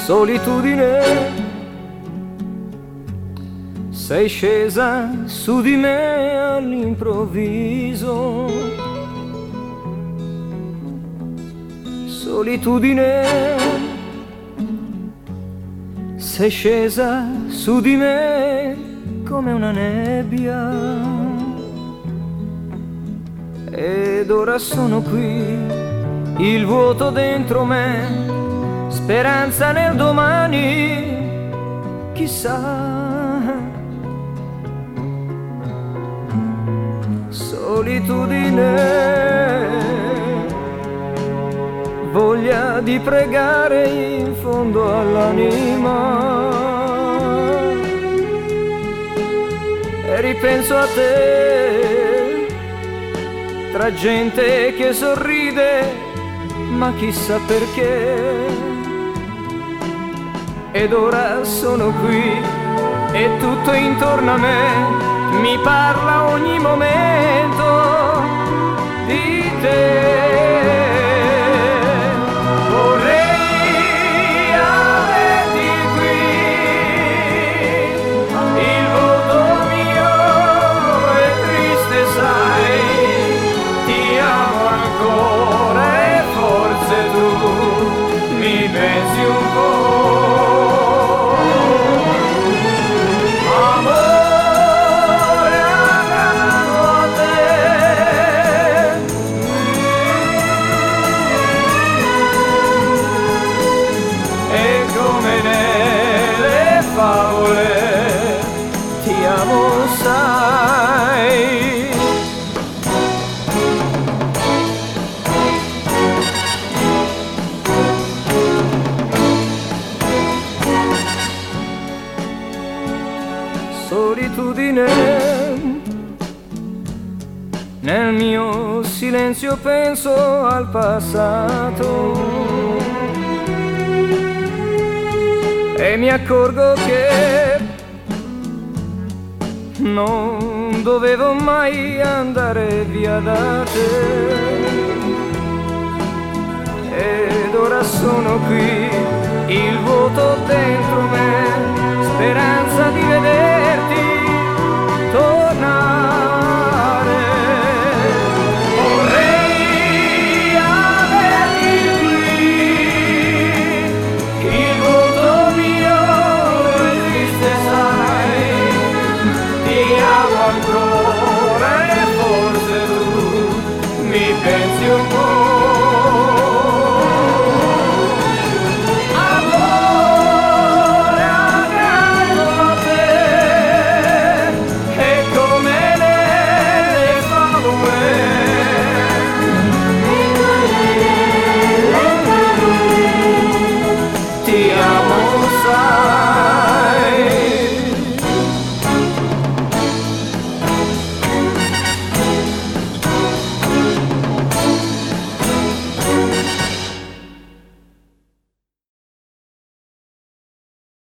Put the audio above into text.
solitudine, sei scesa su di me all'improvviso. Solitudine, sei scesa su di me come una nebbia, ed ora sono qui, il vuoto dentro me, speranza nel domani, chissà. Solitudine, voglia di pregare in fondo all'anima, e ripenso a te, tra gente che sorride, ma chissà perché. Ed ora sono qui e tutto intorno a me mi parla ogni momento di te. Vorrei averti qui, il volto mio è triste, sai, ti amo ancora e forse tu mi pensi un po'. Ti amo, sai. Solitudine, nel mio silenzio penso al passato e mi accorgo che non dovevo mai andare via da te. Ed ora sono qui, il vuoto dentro me, speranza di vederti tornare. Vorrei averti qui, il vuoto mio è triste, sai, ti amo ancora e forse tu mi pensi un po'.